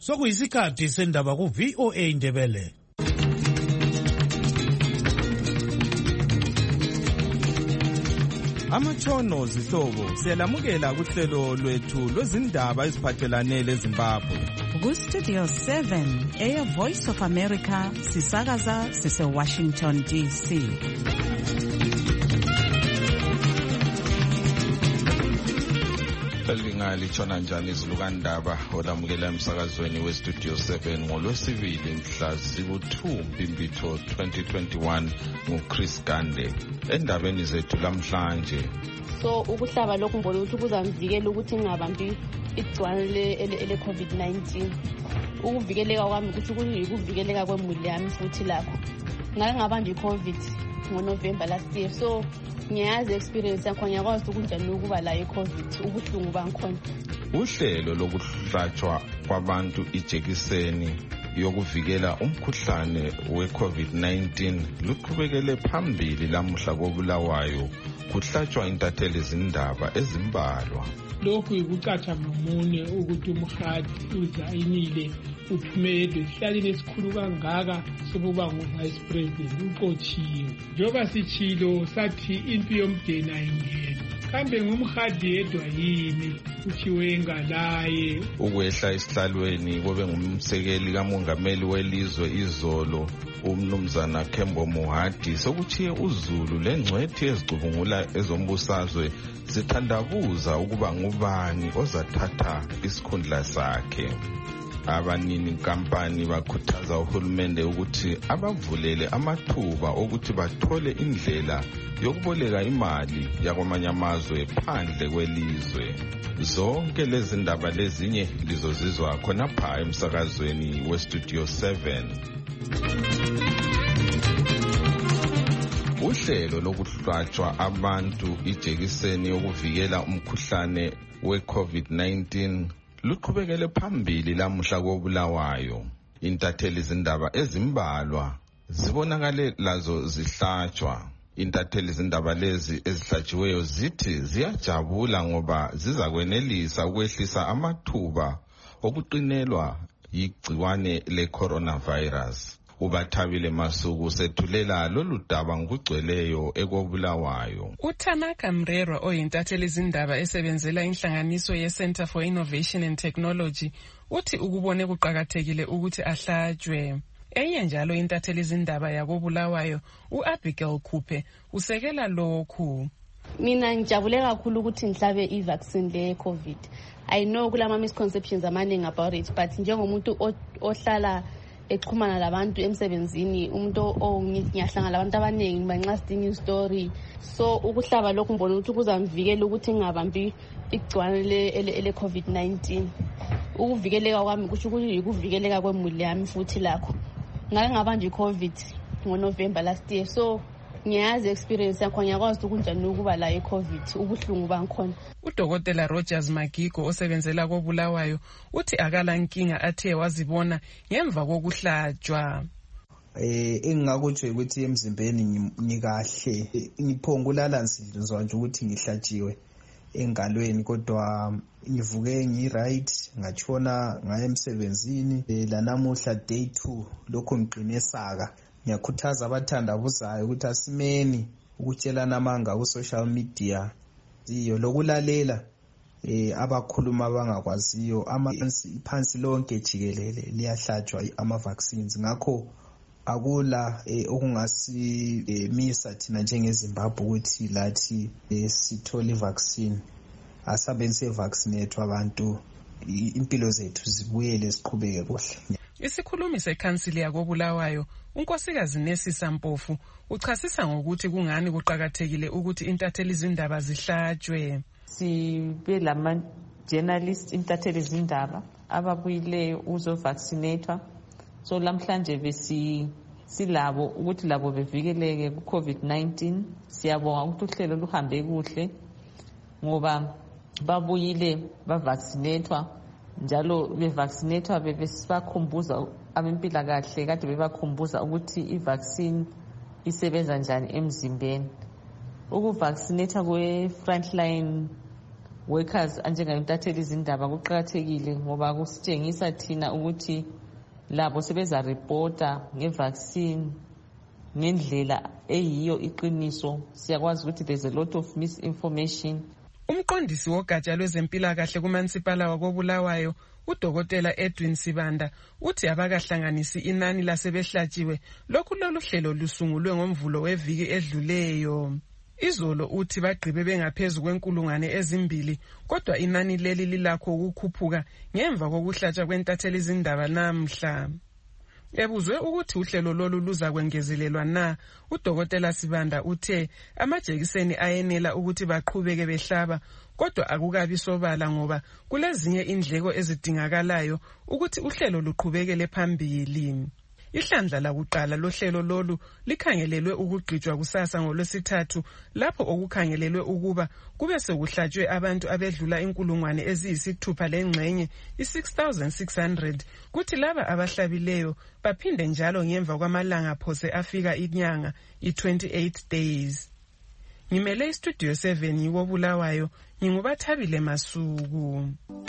Sokuyisikhathi sendaba ku VOA Indebele. Amatshono zihlobo siyalamukela kuhlelo lwethu lwezindaba eziphathelane leZimbabwe. Ku Studio 7 Air Voice of America sisakaza sise Washington DC. Lingalitshona njani izilukandaba olamukela emsakazweni weStudio 7 ngolwesibili mhla ziku-2 Mpimbitho 2021 nguChris Gande. Endabeni zethu lamhlanje, so ukuhlaba lokhu ngibona ukuthi kuzamvikela ukuthi ngingabambi igcwane le COVID-19. Ukuvikeleka kwami ukuthi kuyikuvikeleka kwemuli yami futhi lakho. Ngake ngabamba iCovid ngoNovember last year, so ngiyazi experience yakho, ngiyakwazi ukunjani ukuba la iCovid, ubuhlungu bangikhona. Uhlelo lokuhlatshwa kwabantu ijekiseni yokuvikela umkhuhlane we-COVID-19 luqhubekele phambili lamuhla koBulawayo, kuhlatshwa intatheli izindaba ezimbalwa. Lokhu yikucatsha ngamunye ukuthi umhadi uzayinile uphumele esihlaleni esikhulu kangaka sokuba ngu-vice president uqotshiwe. Njengoba sitshilo sathi impi yomdeni ayingeni, kambe ngumhadi yedwa yini kuthiwe ngalaye? Ukwehla esihlalweni kobe ngumsekeli kamongameli welizwe izolo umnumzana Kembo Mohadi sokuthiye uZulu lengcwethi ezicubungula ezombusazwe zithandabuza ukuba ngubani ozathatha isikhundla sakhe. Abanini nkampani bakhuthaza uhulumende ukuthi abavulele amathuba okuthi bathole indlela yokuboleka imali yakwamanye amazwe phandle kwelizwe. Zonke lezi ndaba lezinye lizozizwa khonapha emsakazweni weStudio 7. Uhlelo lokuhlatshwa abantu ijekiseni yokuvikela umkhuhlane we-COVID-19 luqhubekele phambili lamuhla koBulawayo. Intatheli izindaba ezimbalwa zibonakale lazo zihlatshwa. Intatheli izindaba lezi ezihlatshiweyo zithi ziyajabula ngoba zizakwenelisa ukwehlisa amathuba okuqinelwa yigciwane le-coronavirus. uBathabile Masuku sethulela lolu daba ngokugcweleyo ekoBulawayo. uTanaka Mrerwa oyintatheli izindaba esebenzela inhlanganiso ye-Center for Innovation and Technology uthi ukubone kuqakathekile ukuthi ahlatshwe. Enye njalo intatheli izindaba yakoBulawayo uAbigail Khuphe usekela lokhu. Mina ngijabule kakhulu ukuthi ngihlabe i-vaccine le-COVID. I know kulama misconceptions amaningi about it, but njengomuntu ohlala exhumana labantu emsebenzini, umuntu ongiyahlangana labantu abaningi manxa sidinga istory, so ukuhlaba lokhu ngibona ukuthi kuzamvikela ukuthi ngingabambi igcwane le COVID-19. Ukuvikeleka kwami kusho ukuthi ukuvikeleka kwemuli yami futhi lakho. Ngake ngabamba iCovid ngoNovember last year, so ngiyazi experience yakho, ngiyakwazi ukunjani ukuba la iCovid, ubuhlungu bangikhona. uDokotela Rogers Magigo osebenzela koBulawayo uthi akala nkinga athe wazibona ngemva kokuhlatshwa. Engingakutsho ukuthi emzimbeni ngikahle, ngiphongulala nsidluzwa nje ukuthi ngihlatshiwe engalweni, kodwa ngivuke ngiright, ngachona ngaya emsebenzini. Lanamuhla day 2 lokho ngiqine saka. Ngiyakhuthaza abathandabuzayo ukuthi asimeni ukutshelana amanga ku social media ziyo lokulalela abakhuluma abangakwaziyo. Phansi lonke jikelele liyahlatshwa ama-vaccines, ngakho akula okungasimisa thina njengeZimbabwe ukuthi lathi sithole i-vaccine. Asabe se-vaccinate abantu, impilo zethu zibuyele siqhubeke kuhle. Isikhulumi sekhansili yakoBulawayo unkosikazi Nesisa Mpofu uchasisa ngokuthi kungani kuqakathekile ukuthi intatheli izindaba zihlatshwe. Sibe lama journalist intatheli izindaba ababuyileyo uzovaccinatwa, so lamhlanje silabo ukuthi labo bevikeleke ku-COVID-19. Siyabonga ukuthi uhlelo luhambe kuhle ngoba babuyile bavaccinatwa, njalo bevaccinatwa besibakhumbuza abempilakahle kade bebakhumbuza ukuthi i-vaccine isebenza njani emzimbeni. Ukuvaccinatwa kwe-frontline workers anjengayintatheli izindaba kuqakathekile ngoba kusitshengisa thina ukuthi labo sebeza reporta ngevaccine ngendlela eyiyo iqiniso. Siyakwazi ukuthi there's a lot of misinformation. Umqondisi wogatsha lwezempilakahle kumansipala wakoBulawayo uDokotela Edwin Sibanda uthi abakahlanganisi inani lasebehlatshiwe lokhu lolu hlelo lusungulwe ngomvulo weviki edluleyo. Izolo uthi bagqibe bengaphezulu kwenkulungwane ezimbili kodwa inani leli lilakho ukukhuphuka ngemva kokuhlatshwa kwentatheli izindaba namhla. Ebuzwe ukuthi uhlelo lolu luza kwengezelelwa na, uDokotela Sibanda uthe amajekiseni ayenela ukuthi baqhubeke behlaba kodwa akukabi sobala ngoba kulezinye indleko ezidingakalayo ukuthi uhlelo luqhubekele phambili. Ihlandla lakuqala lohlelo lolu likhangelelwe ukugqitshwa kusasa ngoLwesithathu lapho okukhangelelwe ukuba kube sekuhlatshwe abantu abedlula inkulungwane eziyisithupha lengxenye i-6,600 kuthi laba abahlabileyo baphinde njalo ngemva kwamalanga phose afika inyanga i-28 days. Ngimele istudio 7 yiwoBulawayo, nginguBathabile Masuku.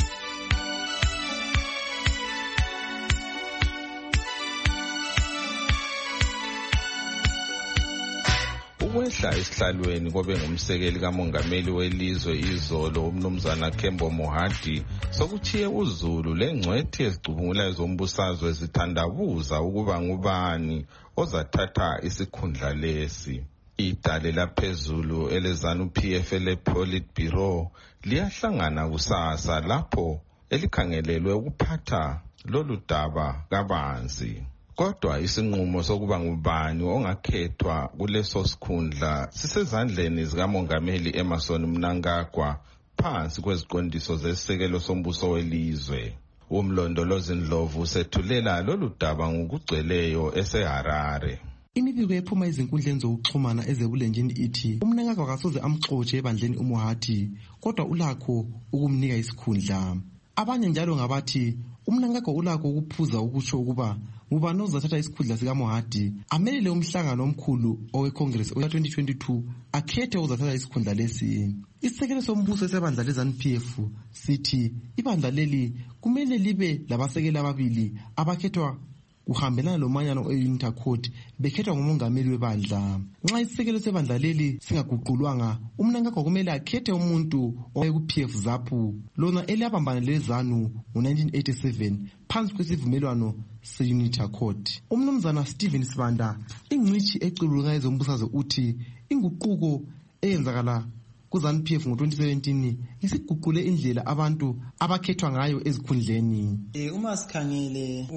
Ukwehla esihlalweni kobe ngumsekeli kamongameli welizwe izolo umnumzana Kembo Mohadi sokuthiye uZulu lengcwethi ezicubungulayo zombusazwe zithandabuza ukuba ngubani ozathatha isikhundla lesi. Idale laphezulu elezanu PF lePolitburo liyahlangana kusasa lapho elikhangelelwe ukuphatha lolu daba kabanzi. Kodwa isinqumo sokuba ngubani ongakhethwa kuleso sikhundla sisezandleni zikamongameli Emmerson Mnangagwa phansi kweziqondiso zesisekelo sombuso welizwe. Umlondolozi Ndlovu usethulela lolu daba ngokugcweleyo eseHarare. Imibiko ephuma ezinkundleni zokuxhumana ezebulenjini ithi uMnangagwa akasoze amxotshe ebandleni uMohadi kodwa ulakho ukumnika isikhundla. Abanye njalo ngabathi uMnangagwa ulakho ukuphuza ukusho ukuba ngubani ozathatha isikhundla sikaMohadi amelele umhlangano omkhulu oweCongress oya-2022 akhethe uzathatha isikhundla lesi. Isisekelo sombuso sebandla leZANU-PF sithi ibandla leli kumele libe labasekeli ababili abakhethwa kuhambelana lomanyano e-Intercourt bekhethwa ngumongameli webandla. Nxa isisekelo sebandla leli singaguqulwanga uMnangagwa kumele akhethe umuntu owayeku-PF ZAPU lona eliyabambana leZANU ngo-1987 phansi kwesivumelwano se-Intercourt. Umnumzana Stephen Sibanda ingcitshi ecubungulayo zombusazwe uthi inguquko eyenzakala kuZANU-PF ngo-2017 isiguqule indlela abantu abakhethwa ngayo ezikhundleni. Uma sikhangele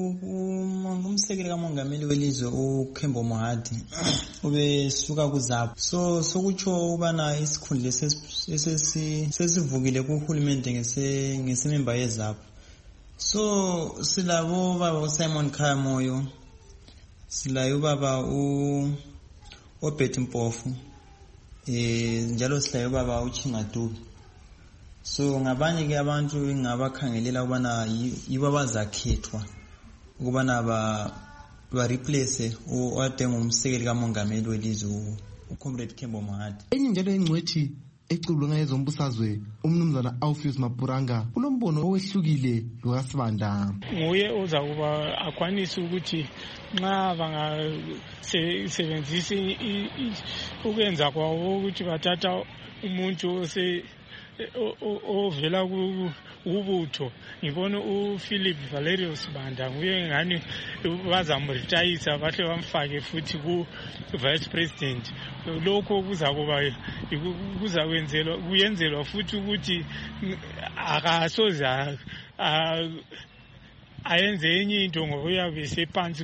umsekeli kamongameli welizwe uKembo Mohadi ubesuka kuZAPU sokutsho ubana isikhundla sesivukile kuhulumende ngesememba yeZAPU. So silabo baba uSimon Khayamoyo, silayo baba uBetty Mpofu, njalo silayo baba uChinga Dube. So ngabanye ke abantu ngabakhangelela ukubana yibo abazakhethwa ukubana ba replace owadenga umsekeli kamongameli welizwe uComrade Kembo Mohadi. Enye njalo ingcwethi ecubungulayo zombusazwe umnumzana Alpheus Mapuranga kulombono owehlukile lokaSibanda. Nguye ozakuba akwanisa ukuthi nxa bangasebenzisa ukwenza kwawo ukuthi bathatha umuntu ovela kubutho. Ngibona uPhilip Valerius Sibanda nguye ngani bazamretayisa bahle bamfake futhi ku-vice president. Lokho kuyenzelwa futhi ukuthi akasoze ayenze enye into ngoba uyabe sephansi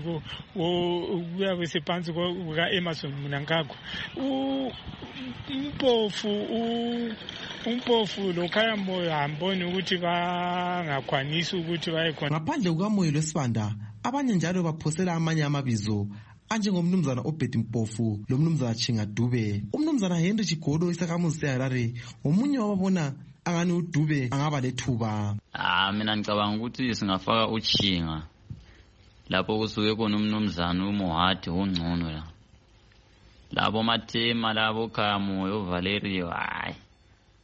kuka-Emmerson Mnangagwa. Umpofu loKhayamoyo amboni ukuthi bangakwanisi ukuthi bayekhona. Ngaphandle kukaMoyo loSibanda abanye njalo baphosela amanye amabizo anjengomnumzana oBetty Mpofu lomnumzana Chinga Dube. Umnumzana Henry Chigodo isakhamuzi seHarare ngomunye wababona angani uDube angaba lethuba. Mina ngicabanga ukuthi singafaka uChinga lapho kusuke khona umnumzana uMohadi ongcono la. Labo Mathema labo Khayamoyo Valerio hayi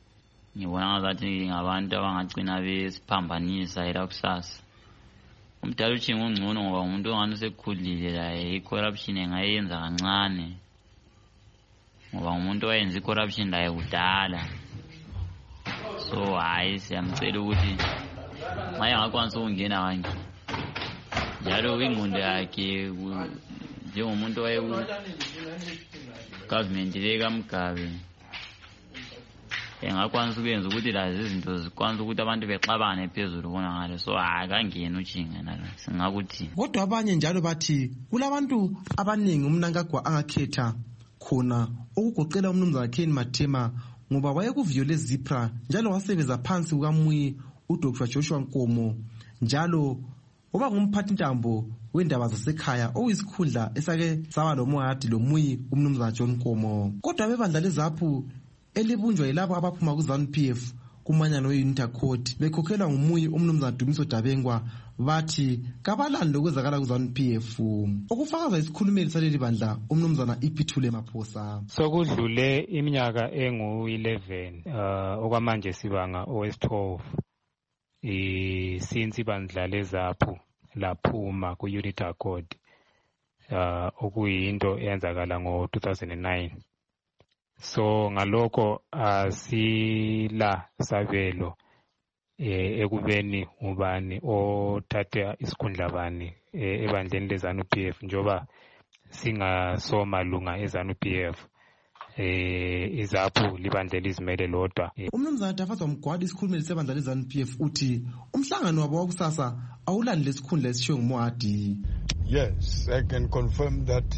ngibona ngathi ngabantu abangagcina besiphambanisa ela kusasa. Umdala utshinga ungcono ngoba umuntu ongani usekhulile laye i-corruption engayenza kancane ngoba umuntu owayenza i-corruption laye kudala. So hayi siyamcela ukuthi maye ngakwanisa ukungena kanje njalo ingqondo yakhe njengomuntu government le kaMugabe engakwanisa ukuyenza ukuthi lazi izinto zikwanisa ukuthi abantu bexabane phezulu bona ngale. So akangena utshinga nalo singakuthi. Kodwa abanye njalo bathi kulabantu abaningi uMnangagwa angakhetha khona ukugoqela umnumzana Ken Mathema ngoba wayekuviyole Zipra njalo wasebenza phansi kukaMuyi uDr Joshua Nkomo njalo oba ngumphathi ntambo wendaba zasekhaya oyisikhundla esake saba loMohadi loMuyi umnumzana John Nkomo. Kodwa bebandla lezaphu elibunjwa yilabo abaphuma kuZANU-PF kumanyano we-Unity Accord bekhokhelwa nguMuyi umnumzana Dumiso Dabengwa bathi kabalani lokwenzakala kuZANU-PF. Okufakaza isikhulumeli saleli bandla umnumzana Ipithule Maphosa. Sokudlule iminyaka engu-11 okwamanje sibanga owesi-12 since ibandla lezaphu laphuma ku-Unity Accord okuyinto eyenzakala ngo-2009. So ngalokho asila sabelo ekubeni ubani othatha isikhundla bani ebandleni leZANU-PF njoba singasomalunga eZANU-PF izaphu libandla lizimele lodwa. Umnumzana Dafaza Mgwadi isikhulumeli sebandla leZANU-PF uthi umhlangano wabo wakusasa awulani lesikhundla esishiwo nguMohadi. Yes, I can confirm that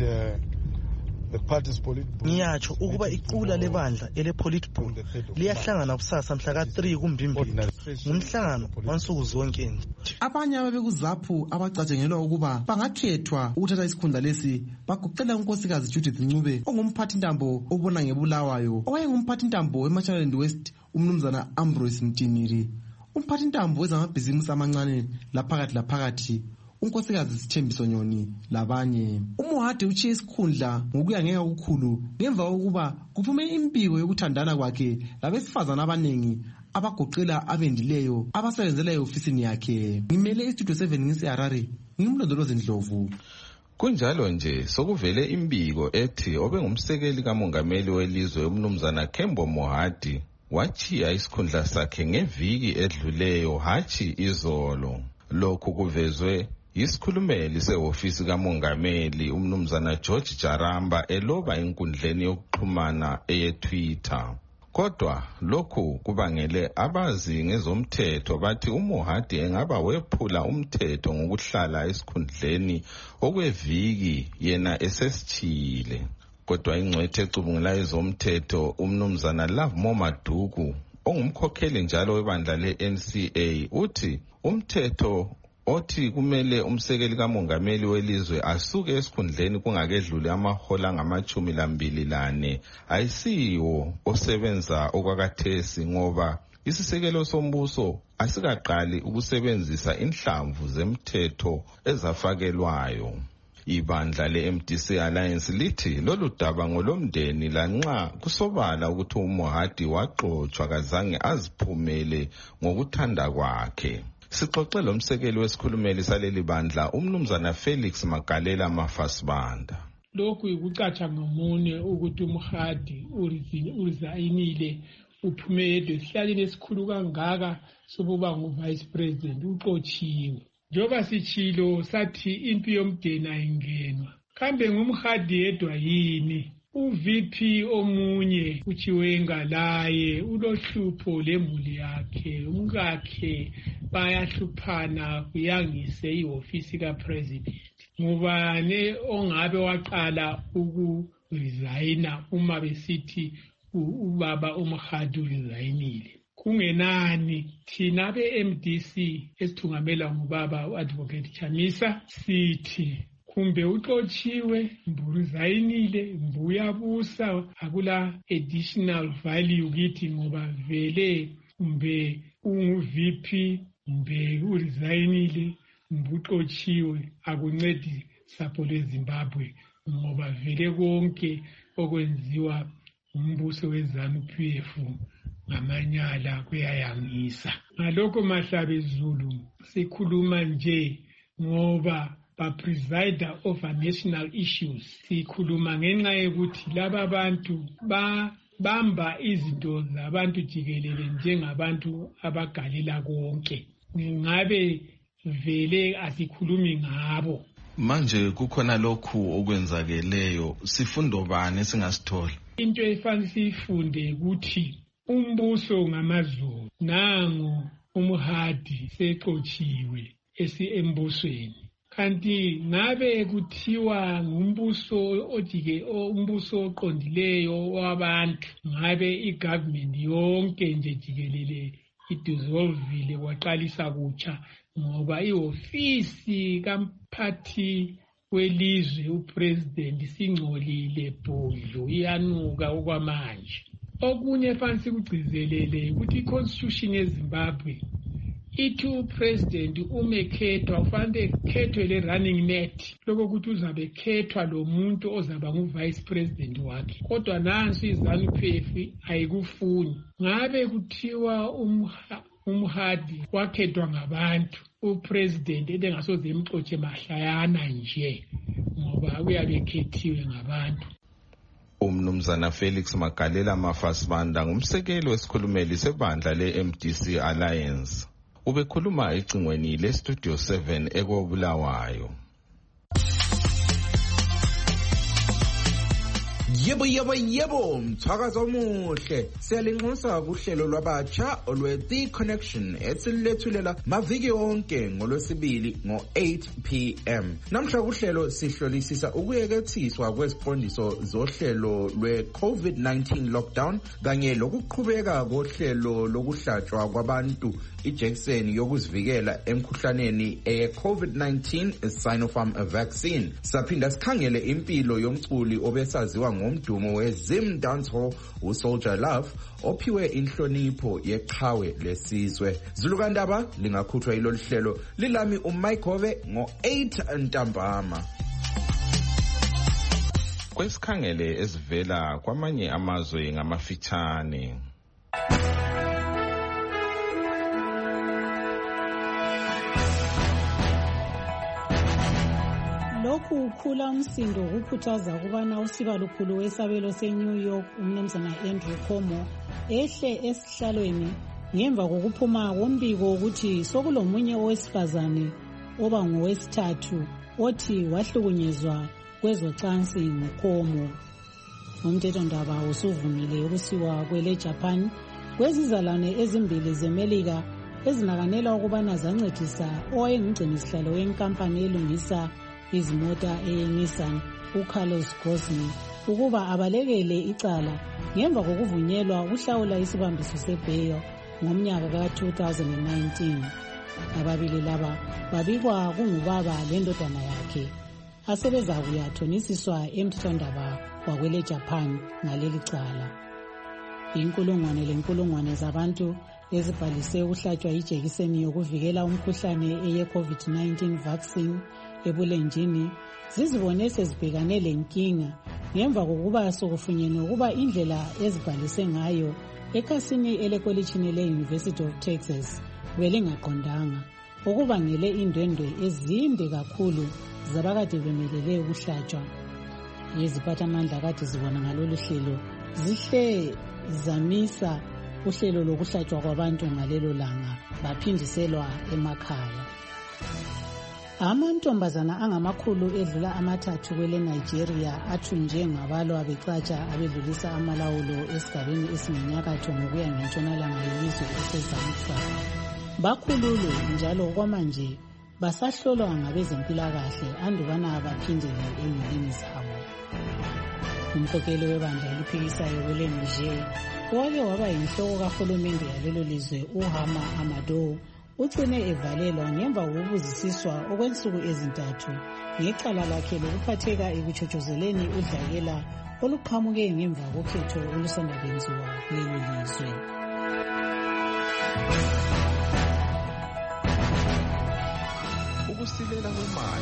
ngiyatsho ukuba iqula lebandla ele-Politburo liyahlangana kusasa mhla ka-3 kuMbimbili ngumhlangano wansuku zonke nje. Abanye ababekuzaphu abacatshengelwa ukuba bangakhethwa ukuthatha isikhundla lesi baguqela unkosikazi Judith Ncube ongumphathi ntambo obona ngebulawayo owayengumphathi ntambo weMachaland West umnumzana Ambrose Mtiniri, umphathi ntambo wezamabhizimusi amancane laphakathi unkosikazi Sithembiso Nyoni labanye. uMohadi uchiye isikhundla ngokuya ngeke okukhulu ngemva kokuba kuphume impiko yokuthandana kwakhe labesifazana abanengi abagoqela abendileyo abasebenzela eofisini yakhe. Ngimele iStudio 7 ngise-Harare ngimlondolozi Ndlovu. Kunjalo nje sokuvele imbiko ethi obengumsekeli kamongameli welizwe umnumzana Kembo Mohadi wachiya isikhundla sakhe ngeviki edluleyo hachi izolo. Lokhu kuvezwe isikhulumeli sehofisi kamongameli umnumzana George Jaramba eloba enkundleni yokuxhumana eyeTwitter. Kodwa lokhu kubangele abazi ngezomthetho bathi uMohadi engaba wephula umthetho ngokuhlala esikhundleni okweviki yena esesichile. Kodwa ingcwethe ecubungula ezomthetho umnumzana Lovemore Maduku ongumkhokheli njalo webandla le-NCA uthi umthetho othi kumele umsekeli kamongameli welizwe asuke esikhundleni kungakedluli amahola angama-24 ayisiwo osebenza okwakathesi ngoba isisekelo sombuso asikaqali ukusebenzisa inhlamvu zemthetho ezafakelwayo. Ibandla le-MDC Alliance lithi lolu daba ngolomndeni lanxa kusobala ukuthi uMohadi waxotshwa kazange aziphumele ngokuthanda kwakhe. Sixoxe lo msekeli wesikhulumeli saleli bandla umnumzana Felix Magalela Mafasibanda. Lokhu ikucatsha ngamunye ukuthi uMohadi uzayinile uphumele sihlalile esikhulu kangaka sokuba nguvice president uqotshiwe. Njoba sichilo sathi impi yomdeni ayingenwa. Kambe nguMohadi yedwa yini? UVP omunye uChiwenga laye ulohlupho lemuli yakhe, umkakhe bayahluphana kuyangise ihofisi kapresident. Ngubane ongabe waqala ukuresigna uma besithi ubaba uMohadi uresigninile? Kungenani thina be-MDC esithungamela ngubaba u-Advocate Chamisa sithi kumbe uxotshiwe mbuzayinile mbuyabusa akula additional value kithi ngoba vele kumbe ungu-VP mbe uresigninile mbuxotshiwe akuncedi sapho lweZimbabwe ngoba vele konke okwenziwa umbuso weZANU-PF ngamanyala kuyayangisa. Ngalokho Mahlabe Zulu sikhuluma nje ngoba ba-presider over national issues. Sikhuluma ngenxa yokuthi laba bantu bamba izinto zabantu jikelele njengabantu abagalela konke. Ngabe vele asikhulumi ngabo. Manje kukhona lokhu okwenzakeleyo, sifundo bani esingasithola? Into efanele sifunde ukuthi umbuso ngamaZulu nangu uMohadi seqotshiwe embusweni. Kanti ngabe kuthiwa ngumbuso umbuso oqondileyo wabantu, ngabe igovernment yonke nje jikelele idissolvile kwaqalisa kutsha ngoba iofisi kamphathi welizwe upresident singcolile bhodlo iyanuka okwamanje. Okunye fanele sikugcizelele ukuthi iconstitution yeZimbabwe ithi upresident umekhethwa ufanele khethwe le running mate, lokho ukuthi uzabe khethwa lo muntu ozaba ngu-vice president wakhe. Kodwa nansi iZANU-PF ayikufuni. Ngabe kuthiwa uMohadi wakhethwa ngabantu, upresident engasoze emxotshe mahlayana nje ngoba uyabe ekhethiwe ngabantu. Umnumzana Felix Magalela Mafasibanda ngumsekeli wesikhulumeli sebandla le-MDC Alliance. Ubekhuluma ecingweni le-Studio 7 eKobulawayo. Yebo, mthakazo omuhle. Siyalinxusa kuhlelo lwabatsha olwe-The Connection esilethulela maviki onke ngolwesibili ngo-8 p.m. Namhla kuhlelo sihlolisisa ukuyekethiswa kweziqondiso zohlelo lwe-COVID-19 lockdown kanye lokuqhubeka kohlelo lokuhlatshwa kwabantu ijekiseni yokuzivikela emkhuhlaneni ye-COVID-19 Sinopharm vaccine. Saphinda sikhangele impilo yomculi obesaziwa ngomdumo weZim Dancehall uSoldier Love ophiwe inhlonipho yeqhawe lesizwe. Zulukandaba lingakhuthwa ilolu hlelo lilami uMaikove ngo-8 ntambama. Kwesikhangele ezivela kwamanye amazwe ngamafitshane. Lokhu ukhula umsindo ukukhuthaza ukubana usiba lukhulu wesabelo seNew York umnumzana Andrew Cuomo ehle esihlalweni ngemva kokuphuma kombiko ukuthi sokulomunye owesifazane oba ngowesithathu othi wahlukunyezwa kwezocansi nguCuomo. Umthethondaba usuvumile ukusiwa kwele Japan kwezizalwane ezimbili zeMelika ezinakanela ukubana zancedisa owayengumgcinisihlalo wenkampani elungisa izimota eNissan uCarlos Ghosn ukuba abalekele icala ngemva kokuvunyelwa ukuhlawula isibambiso sebail ngomnyaka ka-2019. Ababili laba babikwa kungubaba lendodana yakhe asebeza kuyathonisiswa emthethondaba wakwele Japan ngaleli cala. Inkulungwane zabantu ezibhalise ukuhlatshwa ijekiseni yokuvikela umkhuhlane eye-COVID-19 vaccine ebulenjini zizibone sezibhekane lenkinga ngemva kokuba sokufunyenwe ukuba indlela ezibhalise ngayo ekhasini elekolitshini le-University of Texas belingaqondanga, okubangele indwendwe ezinde kakhulu zabakade bemelele ukuhlatshwa. Iziphathamandla kade zibona ngalolu hlelo zihle zamisa uhlelo lokuhlatshwa kwabantu ngalelo langa baphindiselwa emakhaya. Amantombazana angamakhulu edlula 3 kwele Nigeria athunjwe ngabalwa becatsha abedlulisa amalawulo esigabeni esingenyakatho ngokuya ngentshonalanga yelizwe esezamsa. Bakhululwe njalo kwamanje basahlolwa ngabezempilakahle andubana baphindele emulini zabo. Umkhokheli webandla eliphikisayo kwele Niger owake waba yinhloko kahulumende yalelo lizwe uHama Amadou ucine evalelwa ngemva kokubuzisiswa okwensuku ezintathu ngecala lakhe lokuphatheka ekutshotshozeleni udlakela oluqhamuke ngemva kokhetho olusanda kwenziwa kulelo lizwe. Ukusilela kwemali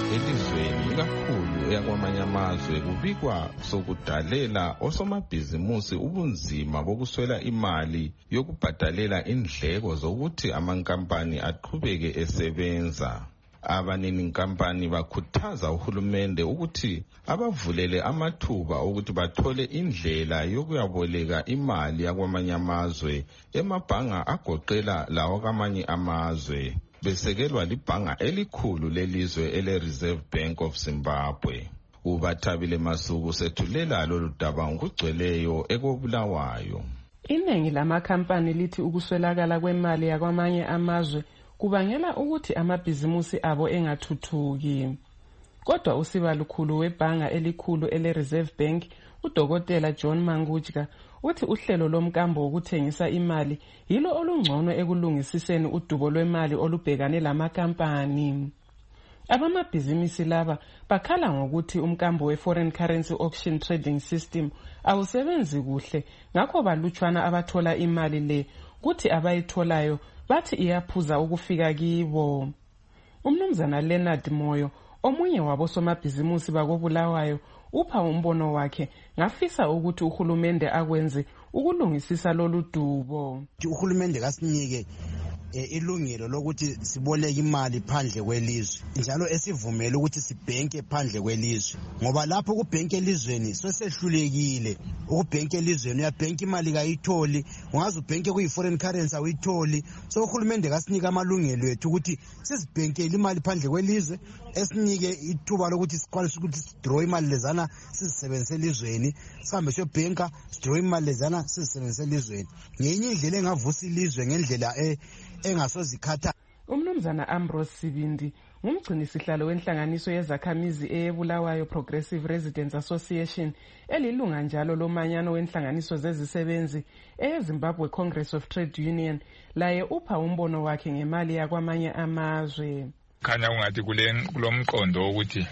elizweni ikakhulu eyakwamanye amazwe kubikwa sokudalela osomabhizimusi ubunzima bokuswela imali yokubhadalela indleko zokuthi amankampani aqhubeke esebenza. Abanini nkampani bakhuthaza uhulumende ukuthi abavulele amathuba ukuthi bathole indlela yokuyaboleka imali yakwamanye amazwe emabhanga agoqela lawo kwamanye amazwe, besekelwa libhanga elikhulu lelizwe ele-Reserve Bank of Zimbabwe. UBathabile Masuku sethulela lolu daba ngokugcweleyo ekobulawayo. Iningi lamakhampani lithi ukuswelakala kwemali yakwamanye amazwe kubangela ukuthi amabhizimusi abo engathuthuki. Kodwa usibalukhulu webhanga elikhulu ele-Reserve Bank, uDokotela John Mangujka, uthi uhlelo lomkambo wokuthengisa imali yilo olungcono ekulungisiseni udubo lwemali olubhekane lamakampani. Abamabhizinisi laba bakhala ngokuthi umkambo we-Foreign Currency Auction Trading System awusebenzi kuhle, ngakho balutshwana abathola imali le, kuthi abayitholayo bathi iyaphuza ukufika kibo. Umnumzana Leonard Moyo, omunye wabosomabhizimusi bakobulawayo, upha umbono wakhe ngafisa ukuthi uhulumende akwenze ukulungisisa lolu dubo. Uhulumende kasinike ilungelo lokuthi siboleke imali phandle kwelizwe, njalo esivumela ukuthi sibhenke phandle kwelizwe, ngoba lapho kubhenke elizweni sesehlulekile. Ukubhenke elizweni uyabhenka imali kayitholi, ungaze ubhenke kuyi-foreign currency awuyitholi. So uhulumende kasinika amalungelo ethu ukuthi sizibhenkele imali phandle kwelizwe, esinike ithuba lokuthi sikwanise ukuthi sidraw imali lezana sizisebenzise elizweni, sihambe siyobhenka sidraw imali lezana sizisebenzise elizweni. Ngenye indlela engavusa ilizwe ngendlela engasozikhatha. Umnumzana Ambrose Sibindi ngumgcini sihlalo wenhlanganiso yezakhamizi eyeBulawayo Progressive Residents Association, elilunga njalo lomanyano wenhlanganiso zezisebenzi eZimbabwe Congress of Trade Union. Laye upha umbono wakhe ngemali yakwamanye amazwe. Khanya ungathi kulomqondo ukuthi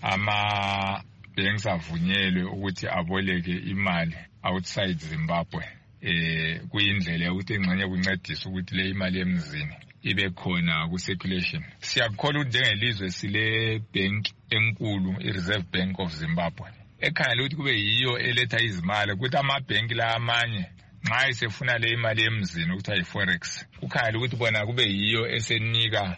ama-banks avunyelwe ukuthi aboleke imali outside Zimbabwe, kuyindlela yokuthi engxenye kuncedisa ukuthi le imali emzini ibe khona ku-circulation. Siyakholwa ukuthi njengelizwe sile bank enkulu, i-Reserve Bank of Zimbabwe, ekhangela ukuthi kube yiyo eletha izimali, ukuthi amabhenki la amanye nxa esefuna le imali emzini ukuthi ayi-forex, kukhangela ukuthi bona kube yiyo esenika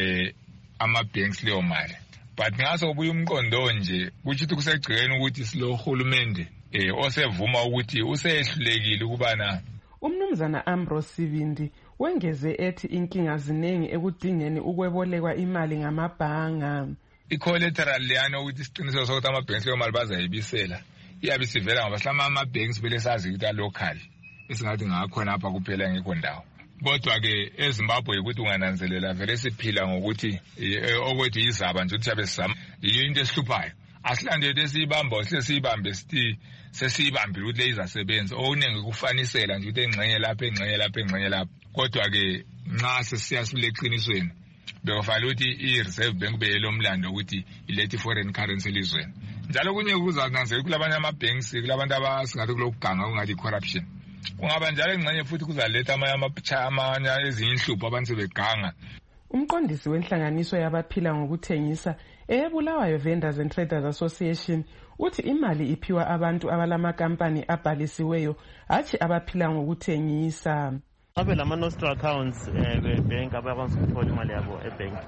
ama-banks leyo mali. But ngaso kubuye umqondo nje kuthi kusegcikeni ukuthi silohulumende osevuma ukuthi usehlulekile ukubana. Umnumzana Ambrose Sibindi wengeze ethi inkinga ziningi ekudingeni ukwebolekwa imali ngamabhanga. I-collateral leyana ukuthi isiqiniseko sokuthi ama-banks leyo mali bazayibisela iyabe sivela ngoba hlama ama-banks vele sazi ukuthi a-local esingathi ngakhona apha kuphela ngekho ndawo. Kodwa-ke eZimbabwe ukuthi ungananzelela vele siphila ngokuthi okwethu yizaba nje ukuthi siyabe sizama, yiyo into esihluphayo. Asilandele esiyibamba sihle siyibambe sithi sesiyibambile ukuthi le izasebenza, okuningi kufanisela nje ukuthi engxenye lapha engxenye lapha engxenye lapha. Kodwa-ke nxa sesiyasibile eqinisweni bekufanele ukuthi i-Reserve Bank beyelo mlando ukuthi ilethe i-foreign currency elizweni. Njalo kunye kuzananzela kulabanye ama-banks, kulabantu abasingathi kulokuganga kungathi i-corruption. Kungaba njalo engxenye futhi kuzaletha amanye ezinye inhlupho abantu sebeganga. Umqondisi wenhlanganiso yabaphila ngokuthengisa eyeBulawayo Vendors and Traders Association uthi imali iphiwa abantu abalamakampani abhalisiweyo, hathi abaphila ngokuthengisa. Abe lama nostra accounts bank abakwazi ukuthola imali yabo ebank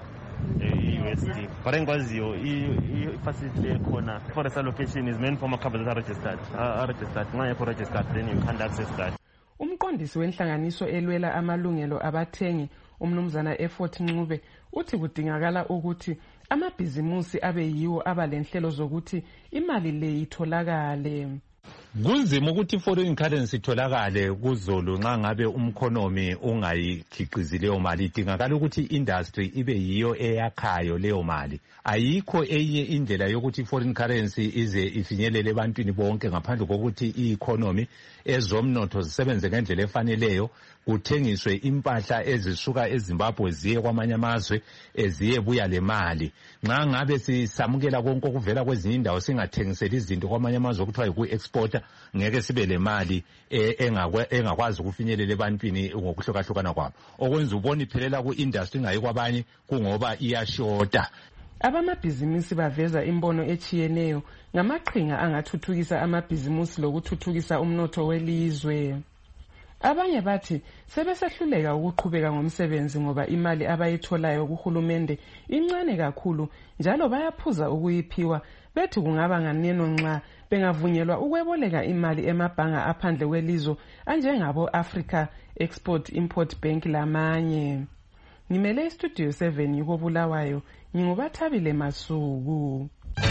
USD. But engikwaziyo i-facility ekhona, forest allocation is meant for ama-companies are registered. Nxa yakho registered then you can't access that. Umqondisi wenhlanganiso elwela amalungelo abathengi, umnumzana Effort Ncube, uthi kudingakala ukuthi amabhizimusi abe yiwo abalenhlelo zokuthi imali le itholakale. Kunzima ukuthi foreign currency itholakale kuzolo nxa ngabe umkhonomi ungayikhiqizi leyo mali. Idingakala ukuthi industry ibe yiyo eyakhayo leyo mali. Ayikho enye indlela yokuthi foreign currency ize ifinyelele ebantwini bonke ngaphandle kokuthi i-economy ezomnotho zisebenze ngendlela efaneleyo, kuthengiswe impahla ezisuka eZimbabwe ziye kwamanye amazwe eziye buya le mali. Nxa ngabe sisamukela konke okuvela kwezinye indawo singathengiseli izinto kwamanye amazwe okuthiwa yiku-exporta, ngeke sibe le mali engakwazi ukufinyelela ebantwini ngokuhlukahlukana kwabo. Okwenza ubona iphelela ku-industry ingayi kwabanye kungoba iyashota. Abamabhizinisi baveza imbono echiyeneyo ngamaqhinga angathuthukisa amabhizinisi lokuthuthukisa umnotho welizwe. Abanye bathi sebesehluleka ukuqhubeka ngomsebenzi ngoba imali abayitholayo kuhulumende incane kakhulu njalo bayaphuza ukuyiphiwa bethi kungaba nganeno nxa bengavunyelwa ukweboleka imali emabhanga aphandle kwelizwe anjengabo Africa Export Import Bank lamanye. Ngimele istudio 7 yuko Bulawayo, ngingubathabile Masuku.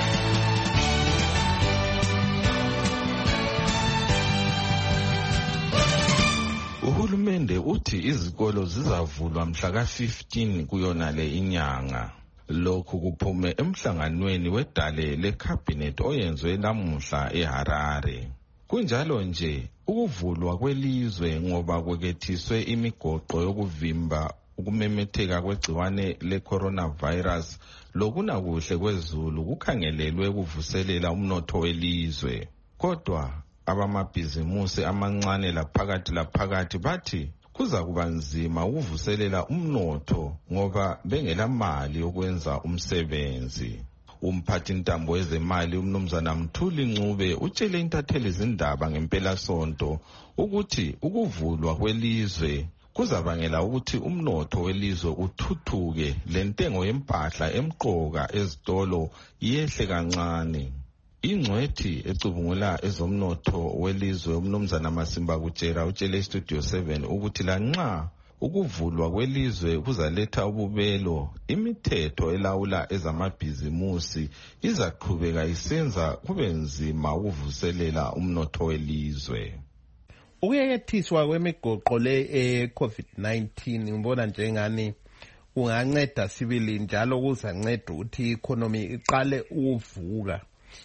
Uhulumende uthi izikolo zizavulwa mhla ka-15 kuyona le inyanga. Lokhu kuphume emhlanganweni wedale lekhabhinethi oyenzwe namuhla eHarare. Kunjalo nje ukuvulwa kwelizwe ngoba kwekethiswe imigoqo yokuvimba ukumemetheka kwegciwane le-coronavirus lokunakuhle kwezulu kukhangelelwe ukuvuselela umnotho welizwe. Kodwa abamabhizimusi amancane laphakathi bathi kuza kuba nzima ukuvuselela umnotho ngoba bengelamali yokwenza umsebenzi. Umphathi ntambo wezemali umnumzana Mthuli Ncube utshele intatheli zindaba ngempela sonto ukuthi ukuvulwa kwelizwe kuzabangela ukuthi umnotho welizwe uthuthuke, lentengo yempahla emqoka ezitolo yehle kancane. Ingcwethi ecubungula ezomnotho welizwe umnumzana Masimba Kutshera utshele Studio 7 ukuthi lanxa ukuvulwa kwelizwe kuzaletha ububelo, imithetho elawula ezamabhizimusi izaqhubeka isenza kube nzima ukuvuselela umnotho welizwe. Ukuyekethiswa kwemigoqo le COVID-19 ngibona njengani kunganceda sibili njalo kuzanceda ukuthi economy iqale ukuvuka.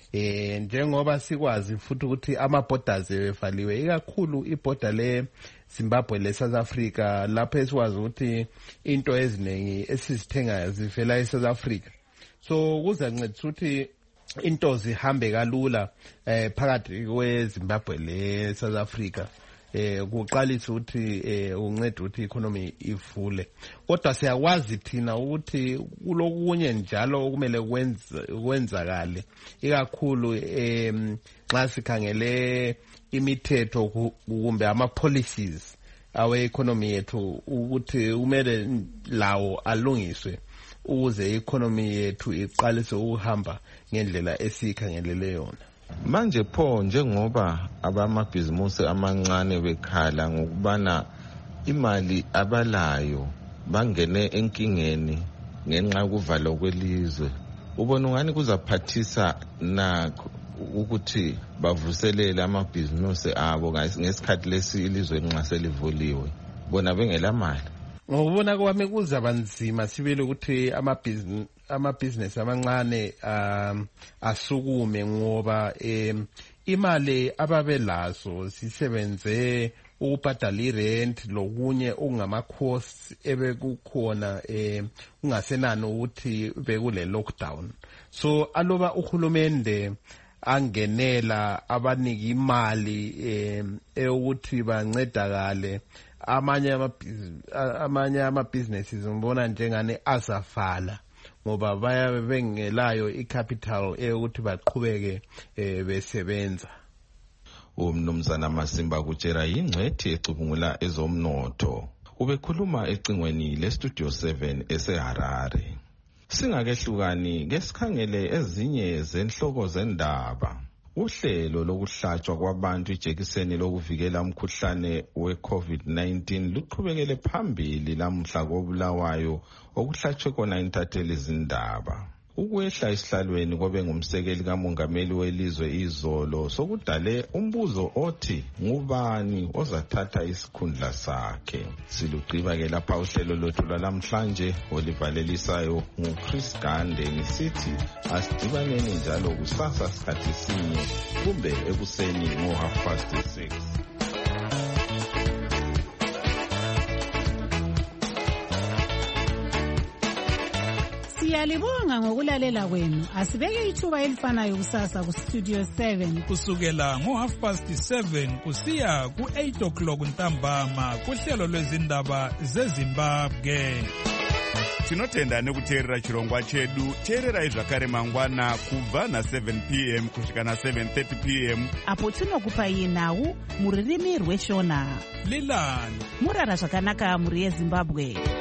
Njengoba sikwazi futhi ukuthi ama-borders evaliwe ikakhulu iborder le Zimbabwe le South Africa lapho esikwazi ukuthi into eziningi esizithenga zivela eSouth Africa. So kuzanceda ukuthi into zihambe kalula phakathi kweZimbabwe le South Africa. Kuqalisa ukuthi uncede ukuthi economy ivule. Kodwa siyakwazi thina ukuthi kulokunye njalo okumele kwenzakale ikakhulu nxa sikhangele imithetho kumbe ama-policies awe-economy yethu ukuthi kumele lawo alungiswe ukuze i-economy yethu iqalise ukuhamba ngendlela esiyikhangelele yona. Manje pho njengoba abamabhizimusi amancane bekhala ngokubana imali abalayo bangene enkingeni ngenxa yokuvalwa kwelizwe, ubona ngani kuzaphathisa nakho ukuthi bavuselele amabhizimusi abo ngesikhathi lesi ilizwe nxa selivuliwe bona bengela mali? Ngokubona kwami kuzaba nzima sibele ukuthi amabhizinesi amancane asukume ngoba imali ababelazo sisebenze ukubhadala irent lokunye okungama-costs ebekukhona kungasenani ukuthi bekule lockdown. So aloba uhulumende angenela abaniki imali ukuthi bancedakale, amanye amabhizinesi ngibona njengane azafala ngoba bayabe bengelayo icapital ukuthi baqhubeke besebenza. Umnumzana Masimba Kutshera yingcwethi ecubungula ezomnotho ubekhuluma ecingweni leStudio 7 eseHarare. Singakehlukani ngesikhangele ezinye zenhloko zendaba. Uhlelo lokuhlatshwa kwabantu ijekiseni lokuvikela umkhuhlane we-COVID-19 luqhubekele phambili lamhla koBulawayo okuhlatshwe khona intatheli zindaba. Ukwehla esihlalweni kobe ngumsekeli kamongameli welizwe izolo sokudale umbuzo othi ngubani ozathatha isikhundla sakhe. Silugqiba ke lapha uhlelo lwethu lwalamhlanje olivalelisayo nguChris Gande ngisithi asidibaneni njalo kusasa sikhathi sinye kumbe ekuseni ngo6:30. Siyalibonga ngokulalela kwenu. Asibeke ithuba elifanayo kusasa ku Studio 7 kusukela ngo7:30 kusiya ku8 o'clock ntambama kuhlelo lwezindaba zeZimbabwe. tinotenda nekuteerera chirongwa chedu. teererai zvakare mangwana kubva na7 p.m. kusvika na7:30 p.m. apo tinokupai nhau muririmi rweshona. lilani murara zvakanaka muri yeZimbabwe.